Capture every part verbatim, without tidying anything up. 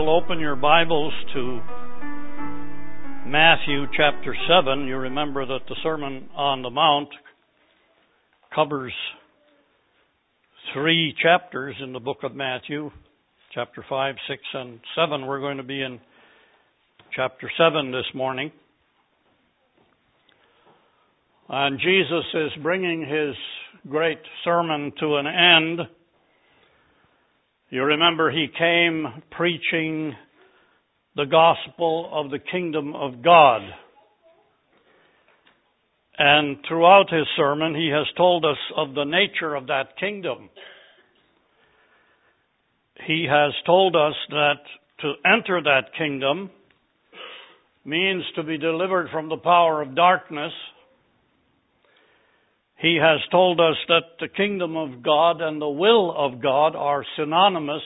you'll open your Bibles to Matthew chapter seven. You remember that the Sermon on the Mount covers three chapters in the book of Matthew, chapter five, six, and seven. We're going to be in chapter seven this morning. And Jesus is bringing his great sermon to an end. You remember he came preaching the gospel of the kingdom of God. And throughout his sermon, he has told us of the nature of that kingdom. He has told us that to enter that kingdom means to be delivered from the power of darkness. He has told us that the kingdom of God and the will of God are synonymous.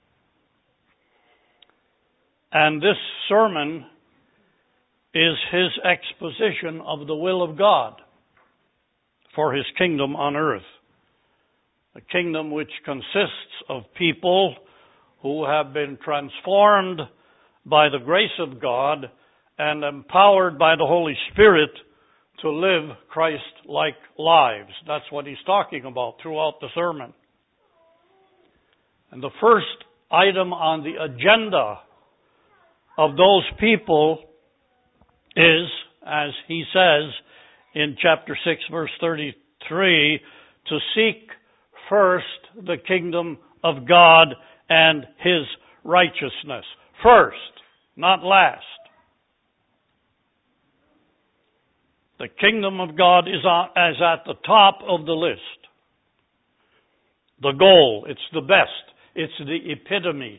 And this sermon is his exposition of the will of God for his kingdom on earth. A kingdom which consists of people who have been transformed by the grace of God and empowered by the Holy Spirit to live Christ-like lives. That's what he's talking about throughout the sermon. And the first item on the agenda of those people is, as he says in chapter six, verse thirty-three, to seek first the kingdom of God and his righteousness. First, not last. The kingdom of God is at the top of the list. The goal, it's the best, it's the epitome.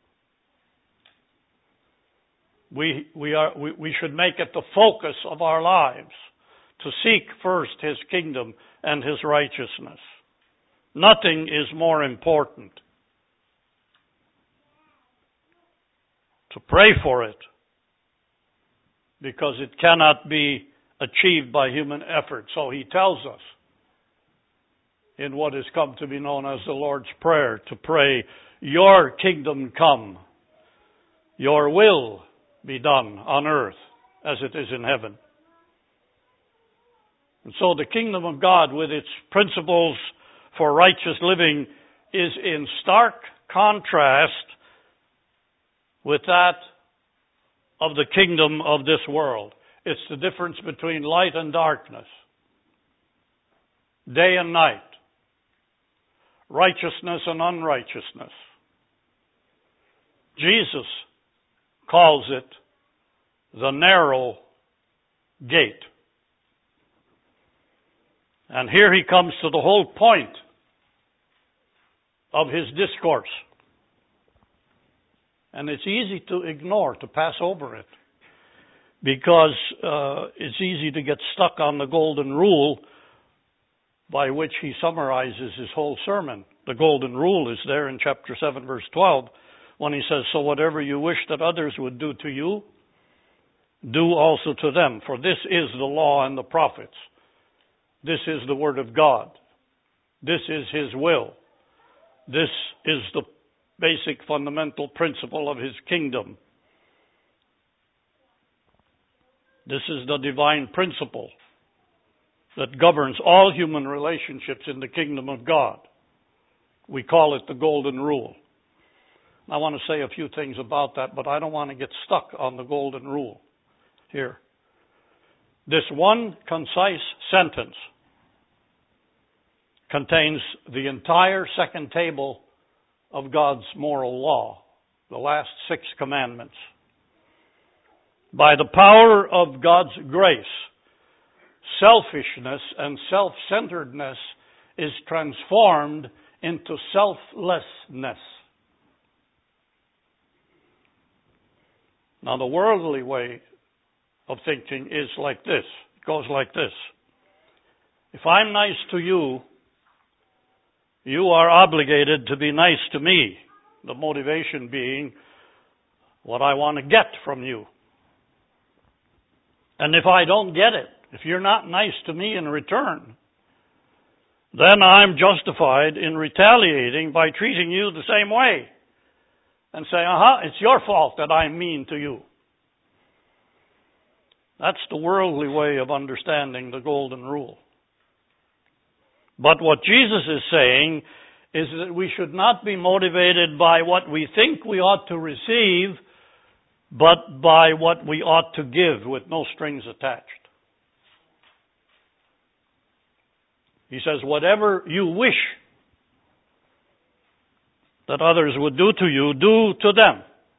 We we are we, we should make it the focus of our lives to seek first his kingdom and his righteousness. Nothing is more important. To pray for it, because it cannot be achieved by human effort. So he tells us in what has come to be known as the Lord's Prayer to pray, your kingdom come, your will be done on earth as it is in heaven. And so the kingdom of God with its principles for righteous living is in stark contrast with that of the kingdom of this world. It's the difference between light and darkness, day and night, righteousness and unrighteousness. Jesus calls it the narrow gate. And here he comes to the whole point of his discourse. And it's easy to ignore, to pass over it. Because uh, it's easy to get stuck on the golden rule by which he summarizes his whole sermon. The golden rule is there in chapter seven, verse twelve, when he says, so whatever you wish that others would do to you, do also to them. For this is the law and the prophets. This is the word of God. This is his will. This is the basic fundamental principle of his kingdom. This is the divine principle that governs all human relationships in the kingdom of God. We call it the golden rule. I want to say a few things about that, but I don't want to get stuck on the golden rule here. This one concise sentence contains the entire second table of God's moral law, the last six commandments. By the power of God's grace, selfishness and self-centeredness is transformed into selflessness. Now, the worldly way of thinking is like this. It goes like this. If I'm nice to you, you are obligated to be nice to me. The motivation being what I want to get from you. And if I don't get it, if you're not nice to me in return, then I'm justified in retaliating by treating you the same way. and say, uh-huh, it's your fault that I'm mean to you. That's the worldly way of understanding the golden rule. But what Jesus is saying is that we should not be motivated by what we think we ought to receive, but by what we ought to give with no strings attached. He says, whatever you wish that others would do to you, do to them.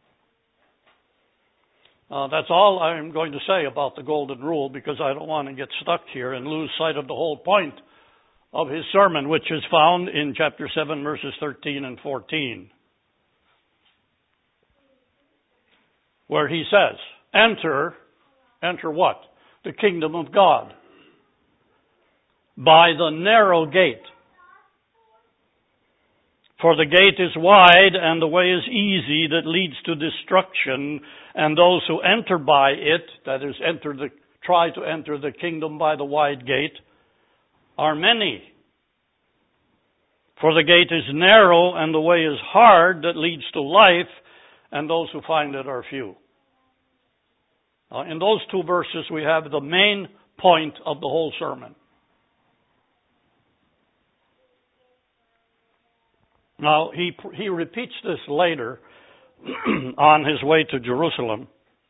Uh, that's all I'm going to say about the golden rule, because I don't want to get stuck here and lose sight of the whole point of his sermon, which is found in chapter seven, verses thirteen and fourteen, where he says, enter, enter what? The kingdom of God by the narrow gate. For the gate is wide and the way is easy that leads to destruction, and those who enter by it, that is, enter the, try to enter the kingdom by the wide gate, are many. For the gate is narrow and the way is hard that leads to life, and those who find it are few. Uh, in those two verses we have the main point of the whole sermon. Now, he he repeats this later on his way to Jerusalem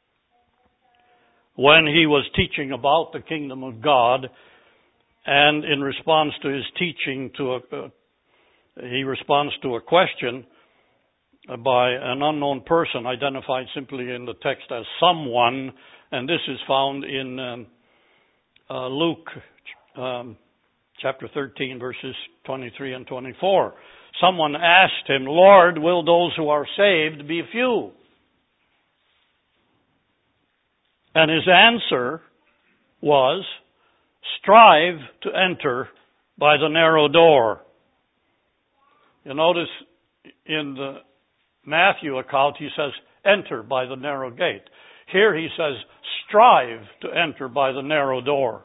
when he was teaching about the kingdom of God, and in response to his teaching, to a, uh, he responds to a question by an unknown person identified simply in the text as someone, and this is found in um, uh, Luke um, chapter thirteen, verses twenty-three and twenty-four. Someone asked him, Lord, will those who are saved be few? And his answer was, strive to enter by the narrow door. You notice in the Matthew account, he says, enter by the narrow gate. Here he says, strive to enter by the narrow door.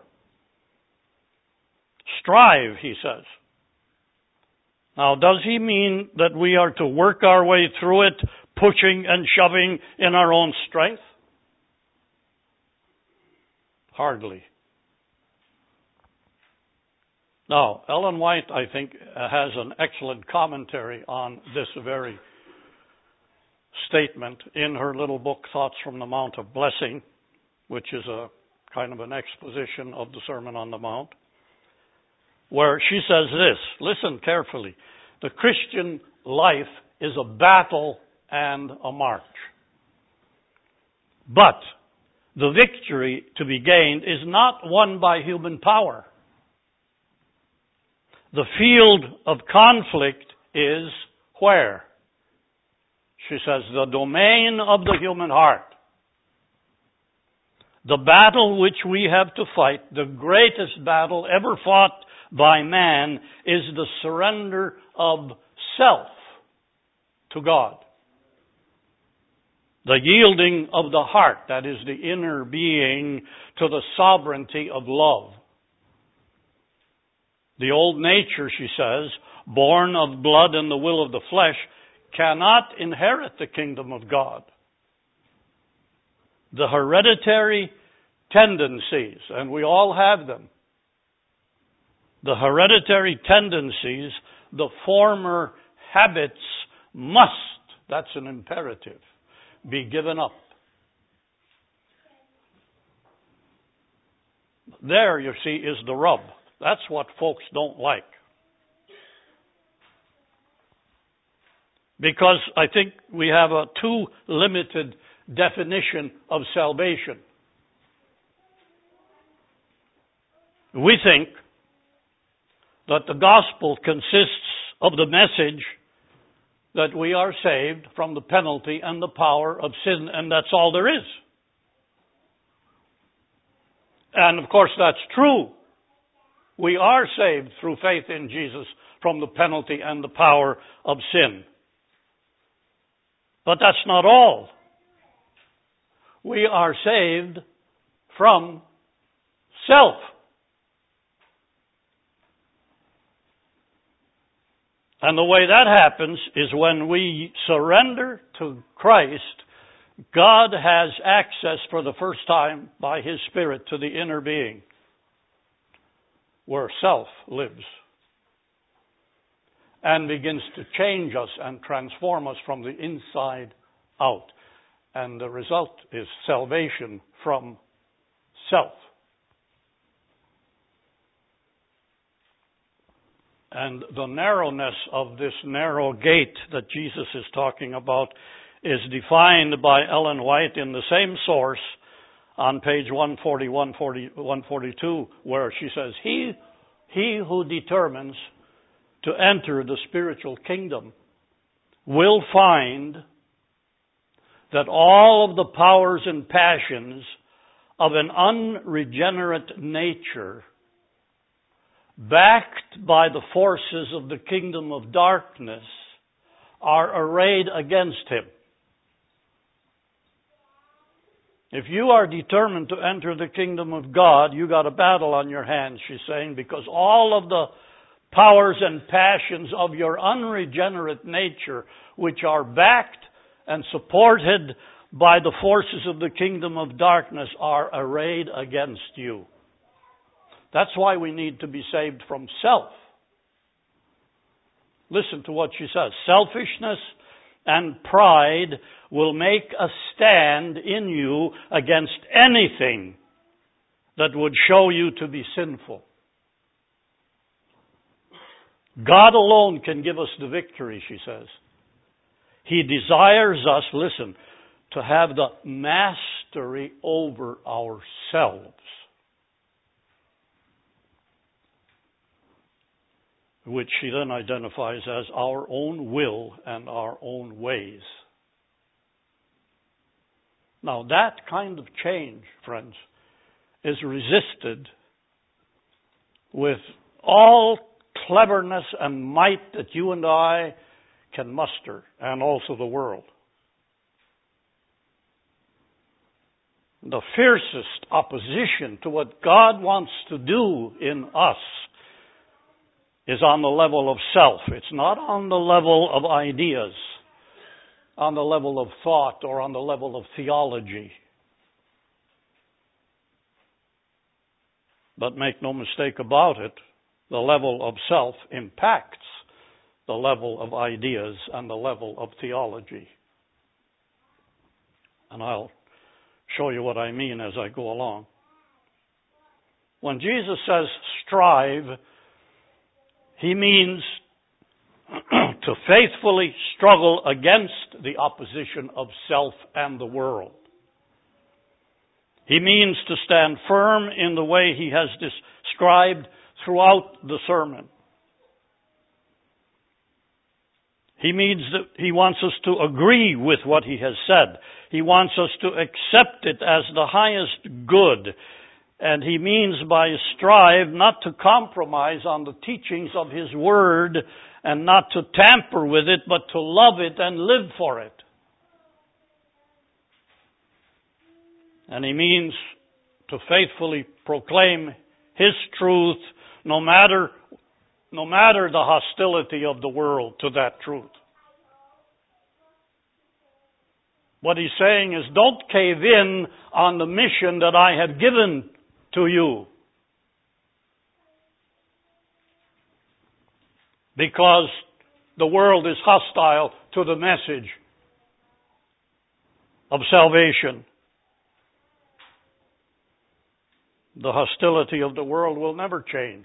Strive, he says. Now, does he mean that we are to work our way through it, pushing and shoving in our own strength? Hardly. Now, Ellen White, I think, has an excellent commentary on this very statement in her little book, Thoughts from the Mount of Blessing, which is a kind of an exposition of the Sermon on the Mount, where she says this, listen carefully, the Christian life is a battle and a march. But the victory to be gained is not won by human power. The field of conflict is where? She says, the domain of the human heart. The battle which we have to fight, the greatest battle ever fought by man, is the surrender of self to God. The yielding of the heart, that is the inner being, to the sovereignty of love. The old nature, she says, born of blood and the will of the flesh, cannot inherit the kingdom of God. The hereditary tendencies, and we all have them, the hereditary tendencies, the former habits must, that's an imperative, be given up. There, you see, is the rub. That's what folks don't like. Because I think we have a too limited definition of salvation. We think that the gospel consists of the message that we are saved from the penalty and the power of sin, and that's all there is. And of course that's true. We are saved through faith in Jesus from the penalty and the power of sin. But that's not all. We are saved from self. And the way that happens is when we surrender to Christ, God has access for the first time by His Spirit to the inner being where self lives and begins to change us and transform us from the inside out. And the result is salvation from self. And the narrowness of this narrow gate that Jesus is talking about is defined by Ellen White in the same source on page one forty, one forty-two, where she says, He, he who determines to enter the spiritual kingdom will find that all of the powers and passions of an unregenerate nature, backed by the forces of the kingdom of darkness, are arrayed against him. If you are determined to enter the kingdom of God, you got a battle on your hands, she's saying, because all of the powers and passions of your unregenerate nature, which are backed and supported by the forces of the kingdom of darkness, are arrayed against you. That's why we need to be saved from self. Listen to what she says. Selfishness and pride will make a stand in you against anything that would show you to be sinful. God alone can give us the victory, she says. He desires us, listen, to have the mastery over ourselves, which she then identifies as our own will and our own ways. Now, that kind of change, friends, is resisted with all cleverness and might that you and I can muster, and also the world. The fiercest opposition to what God wants to do in us is on the level of self. It's not on the level of ideas, on the level of thought, or on the level of theology. But make no mistake about it, the level of self impacts the level of ideas and the level of theology. And I'll show you what I mean as I go along. When Jesus says strive, He means to faithfully struggle against the opposition of self and the world. He means to stand firm in the way He has described throughout the sermon. He means that He wants us to agree with what He has said. He wants us to accept it as the highest good. And He means by strive not to compromise on the teachings of His Word and not to tamper with it, but to love it and live for it. And He means to faithfully proclaim His truth no matter no matter the hostility of the world to that truth. What He's saying is, don't cave in on the mission that I have given to you, because the world is hostile to the message of salvation. The hostility of the world will never change.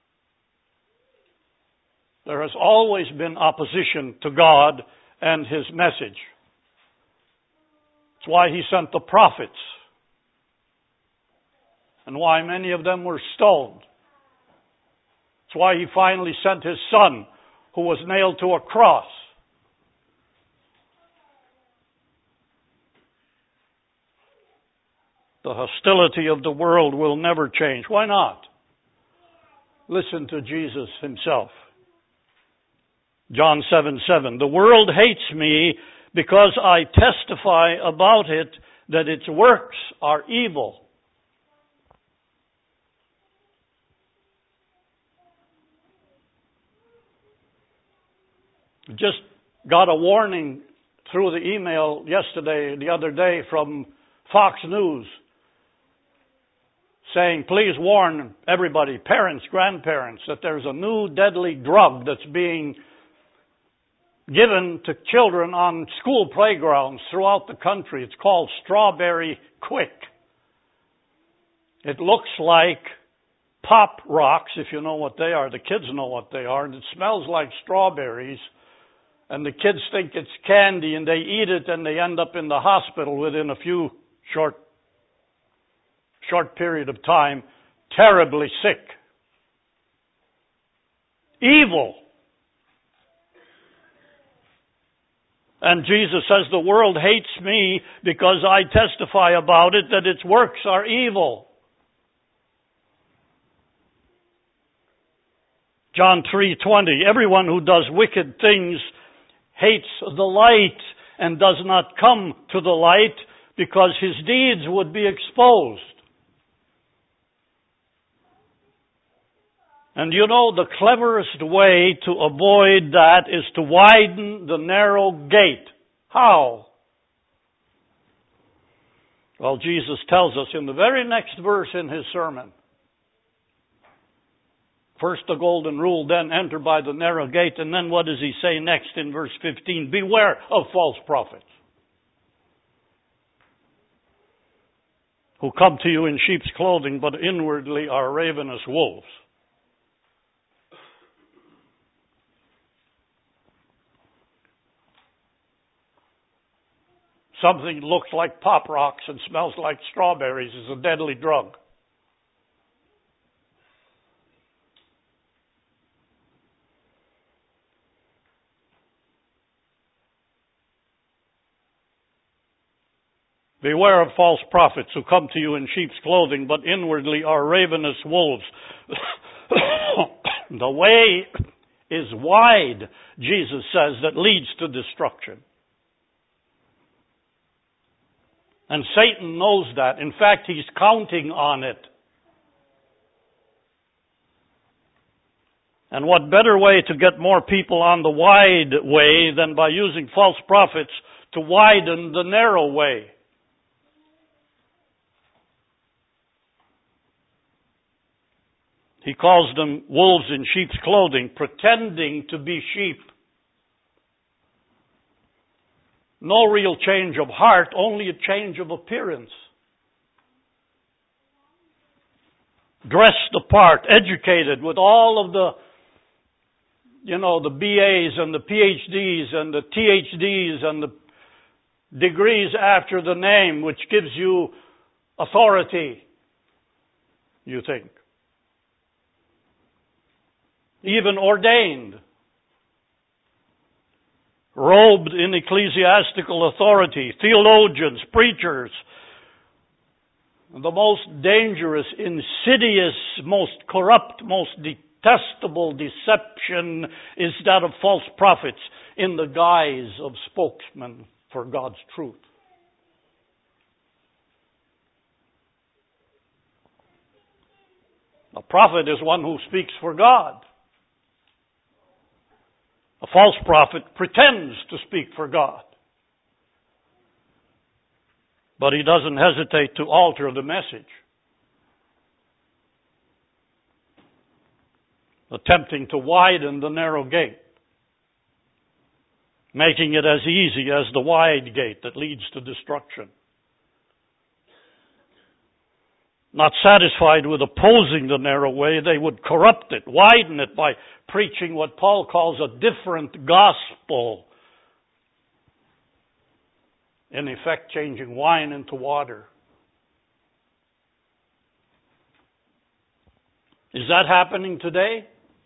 There has always been opposition to God and His message. That's why He sent the prophets, and why many of them were stoned. That's why He finally sent His Son, who was nailed to a cross. The hostility of the world will never change. Why not? Listen to Jesus Himself. John seven seven. The world hates me because I testify about it that its works are evil. Just got a warning through the email yesterday, the other day, from Fox News, saying, please warn everybody, parents, grandparents, that there's a new deadly drug that's being given to children on school playgrounds throughout the country. It's called Strawberry Quick. It looks like Pop Rocks, if you know what they are. The kids know what they are. And it smells like strawberries. And the kids think it's candy, and they eat it, and they end up in the hospital within a few short, short period of time, terribly sick. Evil. And Jesus says, the world hates me because I testify about it, that its works are evil. John three twenty, everyone who does wicked things hates the light and does not come to the light because his deeds would be exposed. And you know, the cleverest way to avoid that is to widen the narrow gate. How? Well, Jesus tells us in the very next verse in his sermon. First the golden rule, then enter by the narrow gate. And then what does he say next in verse fifteen? Beware of false prophets, who come to you in sheep's clothing, but inwardly are ravenous wolves. Something that looks like Pop Rocks and smells like strawberries is a deadly drug. Beware of false prophets who come to you in sheep's clothing, but inwardly are ravenous wolves. The way is wide, Jesus says, that leads to destruction. And Satan knows that. In fact, he's counting on it. And what better way to get more people on the wide way than by using false prophets to widen the narrow way? He calls them wolves in sheep's clothing, pretending to be sheep. No real change of heart, only a change of appearance. Dressed the part, educated with all of the, you know, the B As and the P H Ds and the T H Ds and the degrees after the name, which gives you authority, you think. Even ordained. Robed in ecclesiastical authority, theologians, preachers. The most dangerous, insidious, most corrupt, most detestable deception is that of false prophets in the guise of spokesmen for God's truth. A prophet is one who speaks for God. A false prophet pretends to speak for God. But he doesn't hesitate to alter the message, attempting to widen the narrow gate, making it as easy as the wide gate that leads to destruction. Not satisfied with opposing the narrow way, they would corrupt it, widen it by preaching what Paul calls a different gospel. In effect, changing wine into water. Is that happening today?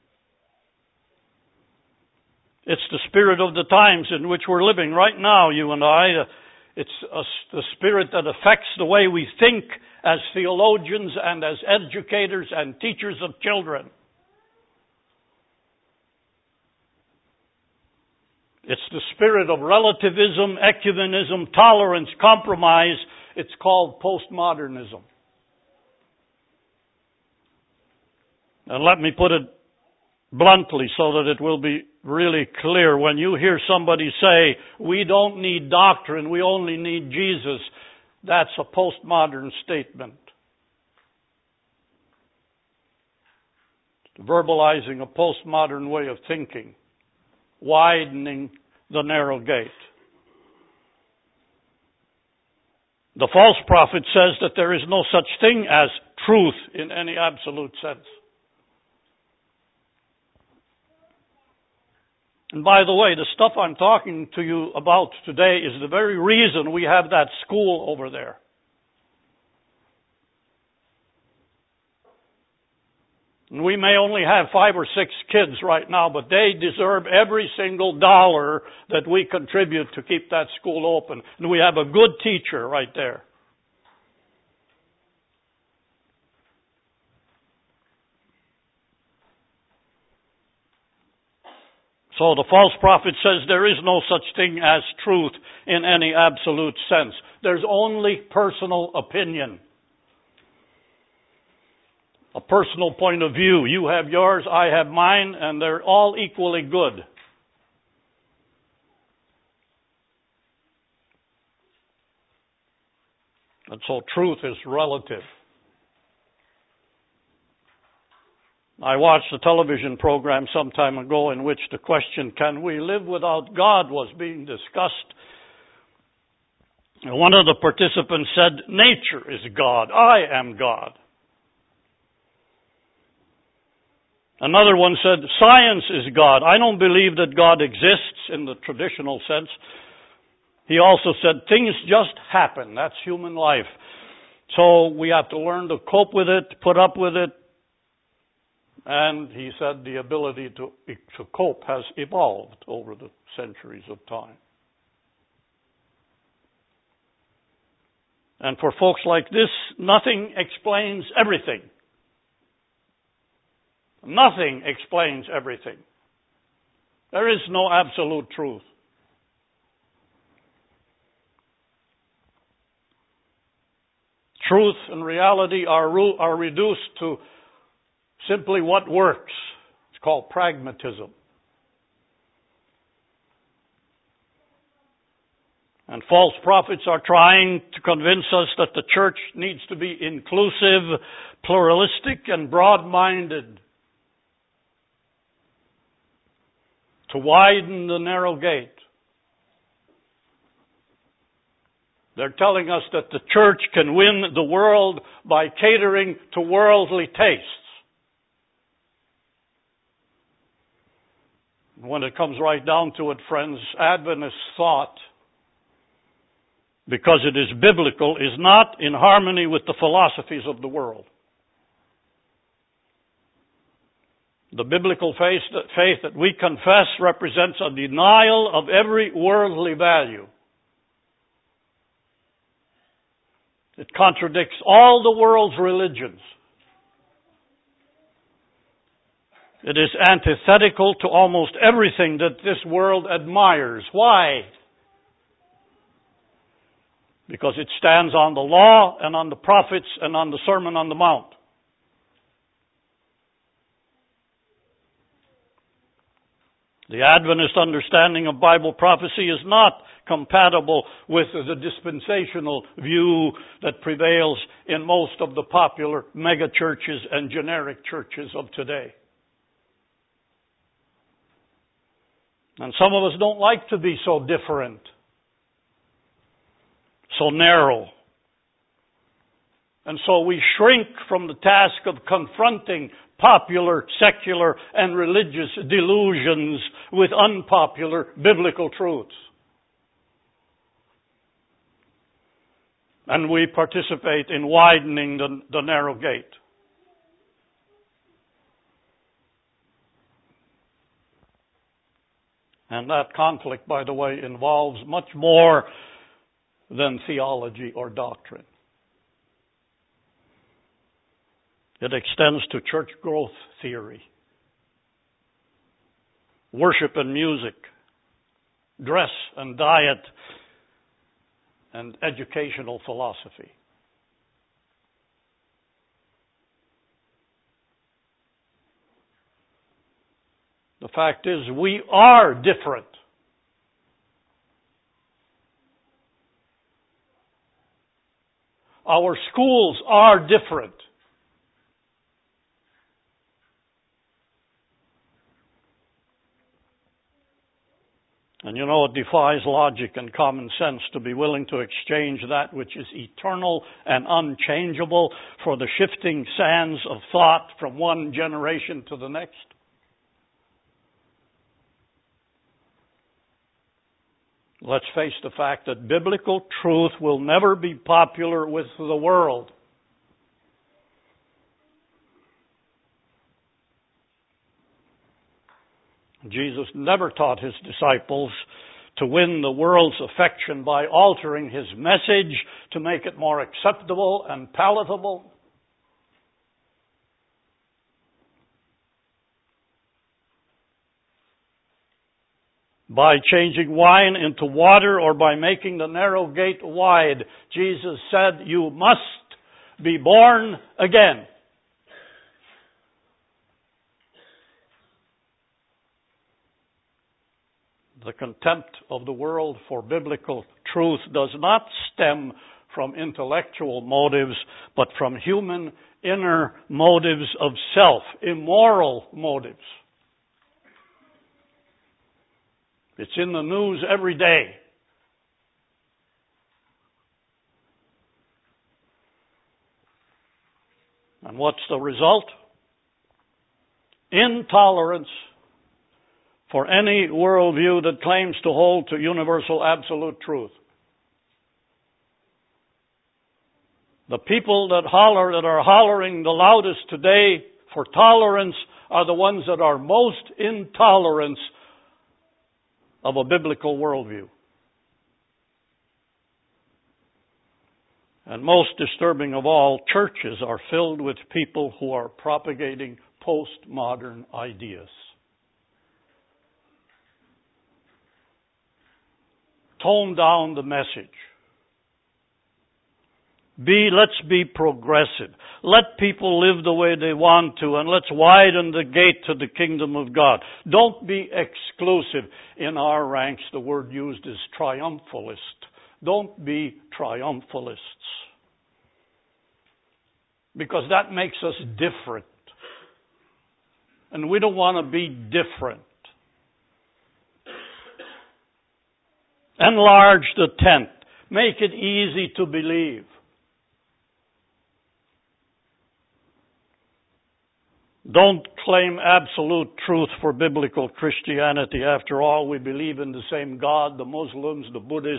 It's the spirit of the times in which we're living right now, you and I. It's a, the spirit that affects the way we think as theologians and as educators and teachers of children. It's the spirit of relativism, ecumenism, tolerance, compromise. It's called postmodernism. And let me put it bluntly so that it will be really clear. When you hear somebody say, we don't need doctrine, we only need Jesus, that's a postmodern statement. Verbalizing a postmodern way of thinking, widening the narrow gate. The false prophet says that there is no such thing as truth in any absolute sense. And by the way, the stuff I'm talking to you about today is the very reason we have that school over there. And we may only have five or six kids right now, but they deserve every single dollar that we contribute to keep that school open. And we have a good teacher right there. So the false prophet says there is no such thing as truth in any absolute sense. There's only personal opinion. A personal point of view. You have yours, I have mine, and they're all equally good. And so truth is relative. I watched a television program some time ago in which the question, can we live without God, was being discussed. And one of the participants said, nature is God. I am God. Another one said, science is God. I don't believe that God exists in the traditional sense. He also said, things just happen. That's human life. So we have to learn to cope with it, put up with it. And he said the ability to, to cope has evolved over the centuries of time. And for folks like this, nothing explains everything. Nothing explains everything. There is no absolute truth. Truth and reality are, are reduced to simply what works. It's called pragmatism. And false prophets are trying to convince us that the church needs to be inclusive, pluralistic, and broad-minded, to widen the narrow gate. They're telling us that the church can win the world by catering to worldly tastes. When it comes right down to it, friends, Adventist thought, because it is biblical, is not in harmony with the philosophies of the world. The biblical faith that, faith that we confess represents a denial of every worldly value. It contradicts all the world's religions. It is antithetical to almost everything that this world admires. Why? Because it stands on the law and on the prophets and on the Sermon on the Mount. The Adventist understanding of Bible prophecy is not compatible with the dispensational view that prevails in most of the popular mega churches and generic churches of today. And some of us don't like to be so different, so narrow. And so we shrink from the task of confronting popular, secular, and religious delusions with unpopular biblical truths. And we participate in widening the, the narrow gate. And that conflict, by the way, involves much more than theology or doctrine. It extends to church growth theory, worship and music, dress and diet, and educational philosophy. The fact is, we are different. Our schools are different. And you know, it defies logic and common sense to be willing to exchange that which is eternal and unchangeable for the shifting sands of thought from one generation to the next. Let's face the fact that biblical truth will never be popular with the world. Jesus never taught his disciples to win the world's affection by altering his message to make it more acceptable and palatable. By changing wine into water or by making the narrow gate wide, Jesus said, you must be born again. The contempt of the world for biblical truth does not stem from intellectual motives, but from human inner motives of self, immoral motives. It's in the news every day. And what's the result? Intolerance for any worldview that claims to hold to universal absolute truth. The people that holler, that are hollering the loudest today for tolerance are the ones that are most intolerant of a biblical worldview. And most disturbing of all, churches are filled with people who are propagating postmodern ideas. Tone down the message. Be, let's be progressive. Let people live the way they want to, and let's widen the gate to the kingdom of God. Don't be exclusive. In our ranks, the word used is triumphalist. Don't be triumphalists. Because that makes us different. And we don't want to be different. Enlarge the tent. Make it easy to believe. Don't claim absolute truth for biblical Christianity. After all, we believe in the same God, the Muslims, the Buddhists.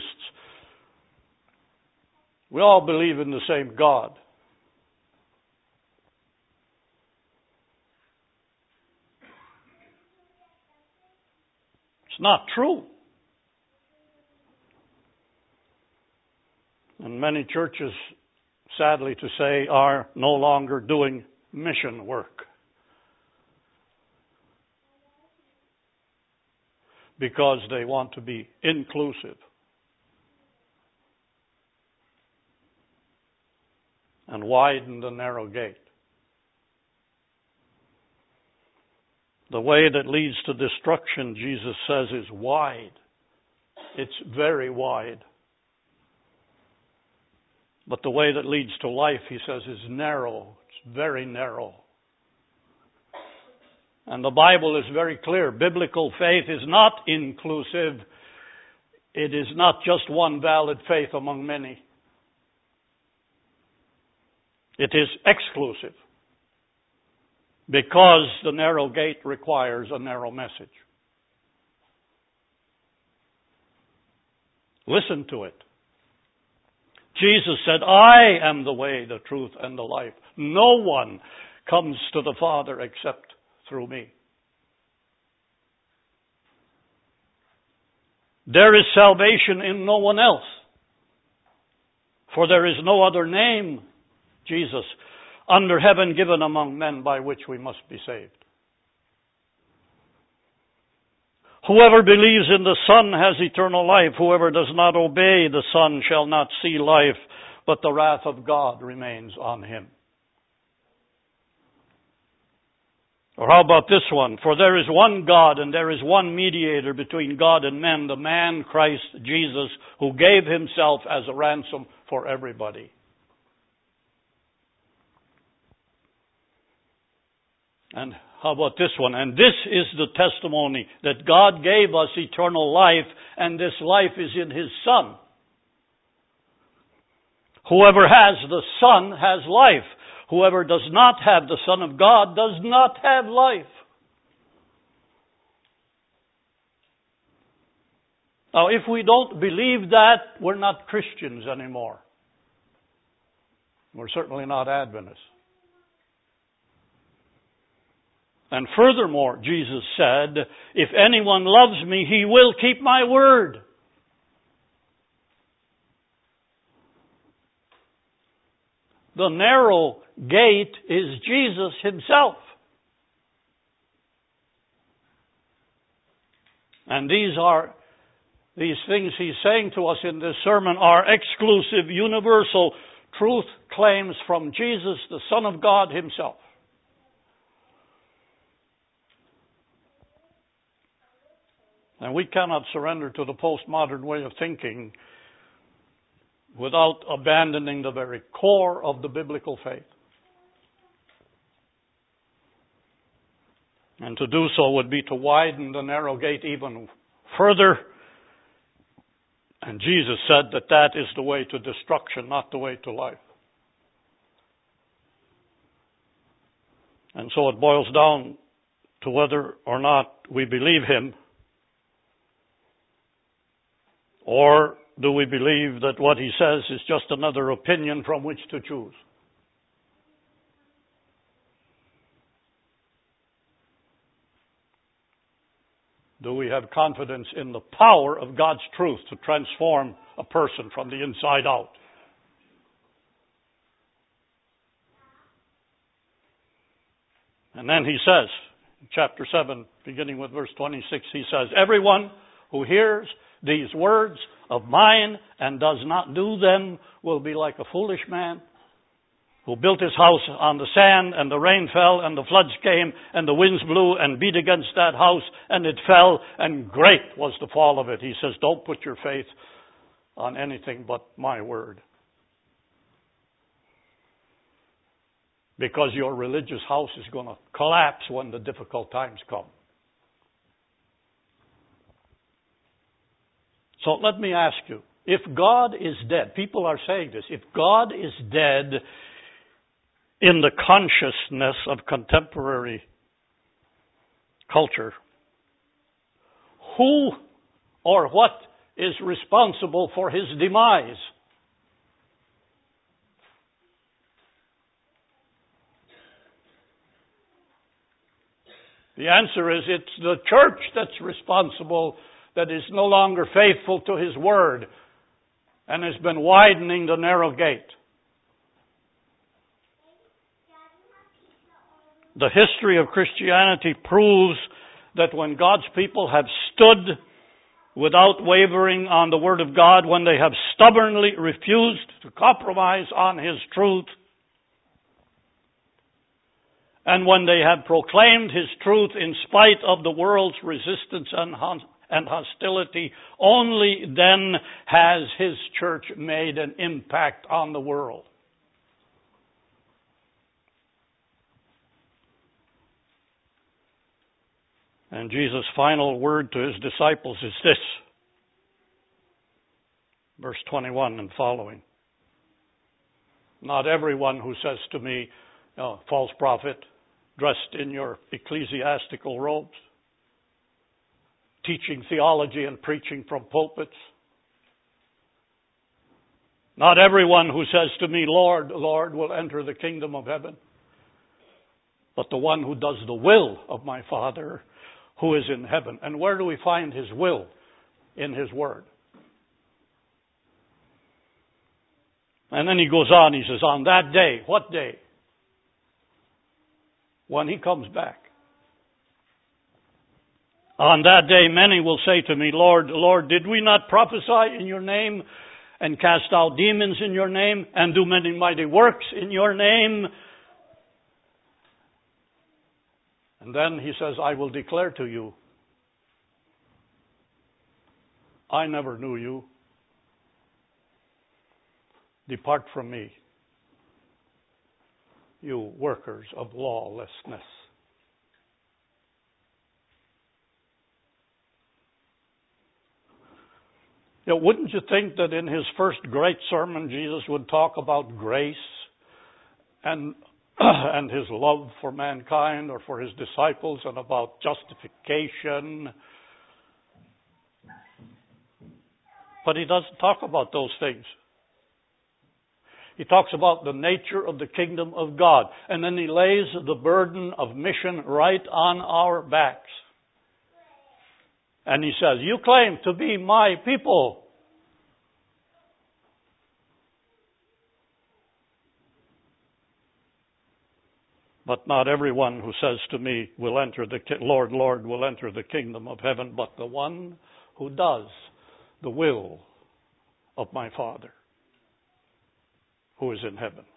We all believe in the same God. It's not true. And many churches, sadly to say, are no longer doing mission work. Because they want to be inclusive. And widen the narrow gate. The way that leads to destruction, Jesus says, is wide. It's very wide. But the way that leads to life, he says, is narrow. It's very narrow. And the Bible is very clear. Biblical faith is not inclusive. It is not just one valid faith among many. It is exclusive. Because the narrow gate requires a narrow message. Listen to it. Jesus said, I am the way, the truth, and the life. No one comes to the Father except through me. There is salvation in no one else. For there is no other name, Jesus, under heaven given among men by which we must be saved. Whoever believes in the Son has eternal life. Whoever does not obey the Son shall not see life, but the wrath of God remains on him. Or how about this one? For there is one God and there is one mediator between God and men, the man Christ Jesus, who gave himself as a ransom for everybody. And how about this one? And this is the testimony that God gave us eternal life, and this life is in His Son. Whoever has the Son has life. Whoever does not have the Son of God does not have life. Now, if we don't believe that, we're not Christians anymore. We're certainly not Adventists. And furthermore, Jesus said, if anyone loves me, he will keep my word. The narrow gate is Jesus Himself. And these are, these things He's saying to us in this sermon are exclusive, universal truth claims from Jesus, the Son of God Himself. And we cannot surrender to the postmodern way of thinking without abandoning the very core of the biblical faith. And to do so would be to widen the narrow gate even further. And Jesus said that that is the way to destruction, not the way to life. And so it boils down to whether or not we believe Him, or do we believe that what He says is just another opinion from which to choose? Do we have confidence in the power of God's truth to transform a person from the inside out? And then He says, in chapter seven, beginning with verse twenty-six, He says, everyone who hears these words of mine and does not do them will be like a foolish man who built his house on the sand, and the rain fell, and the floods came, and the winds blew and beat against that house, and it fell, and great was the fall of it. He says, don't put your faith on anything but my word. Because your religious house is going to collapse when the difficult times come. So let me ask you, if God is dead, people are saying this, if God is dead in the consciousness of contemporary culture, who or what is responsible for His demise? The answer is it's the church that's responsible, that is no longer faithful to His word and has been widening the narrow gate. The history of Christianity proves that when God's people have stood without wavering on the Word of God, when they have stubbornly refused to compromise on His truth, and when they have proclaimed His truth in spite of the world's resistance and and hostility, only then has His church made an impact on the world. And Jesus' final word to His disciples is this, verse twenty-one and following. Not everyone who says to me, oh, false prophet, dressed in your ecclesiastical robes, teaching theology and preaching from pulpits. Not everyone who says to me, Lord, Lord, will enter the kingdom of heaven, but the one who does the will of my Father who is in heaven. And where do we find His will? In His word. And then He goes on, He says, on that day, what day? When He comes back. On that day, many will say to me, Lord, Lord, did we not prophesy in your name and cast out demons in your name and do many mighty works in your name? And then he says, I will declare to you, I never knew you. Depart from me, you workers of lawlessness. You know, wouldn't you think that in his first great sermon, Jesus would talk about grace and and his love for mankind or for his disciples, and about justification? But he doesn't talk about those things. He talks about the nature of the kingdom of God. And then he lays the burden of mission right on our backs. And he says, you claim to be my people. But not everyone who says to me will enter the, Lord, Lord, will enter the kingdom of heaven, but the one who does the will of my Father who is in heaven.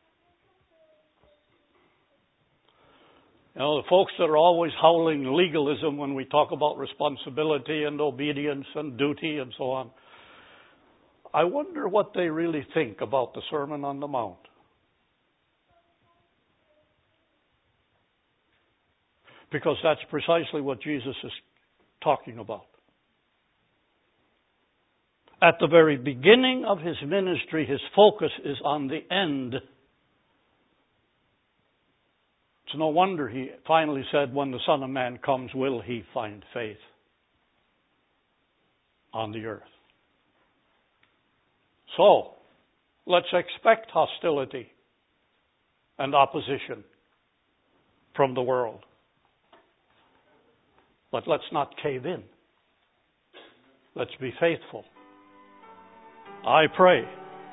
You know, the folks that are always howling legalism when we talk about responsibility and obedience and duty and so on, I wonder what they really think about the Sermon on the Mount. Because that's precisely what Jesus is talking about. At the very beginning of his ministry, his focus is on the end. It's no wonder he finally said, when the Son of Man comes, will he find faith on the earth? So, let's expect hostility and opposition from the world. But let's not cave in. Let's be faithful. I pray,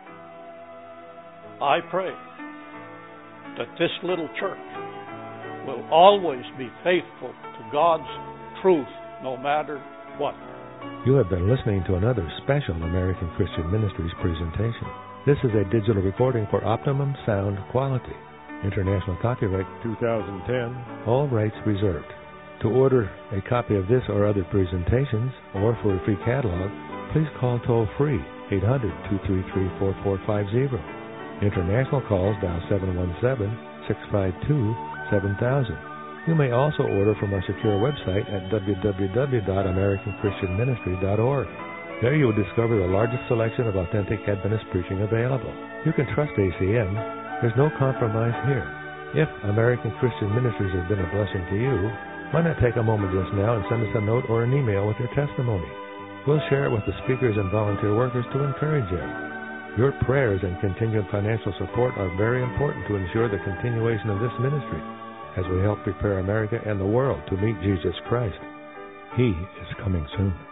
I pray that this little church will always be faithful to God's truth, no matter what. You have been listening to another special American Christian Ministries presentation. This is a digital recording for optimum sound quality. International copyright two thousand ten. All rights reserved. To order a copy of this or other presentations, or for a free catalog, please call toll-free eight hundred, two three three, four four five zero. International calls dial seven one seven, six five two, seven thousand. You may also order from our secure website at w w w dot american christian ministry dot org. There you will discover the largest selection of authentic Adventist preaching available. You can trust A C M. There's no compromise here. If American Christian Ministries has been a blessing to you, why not take a moment just now and send us a note or an email with your testimony? We'll share it with the speakers and volunteer workers to encourage you. Your prayers and continued financial support are very important to ensure the continuation of this ministry as we help prepare America and the world to meet Jesus Christ. He is coming soon.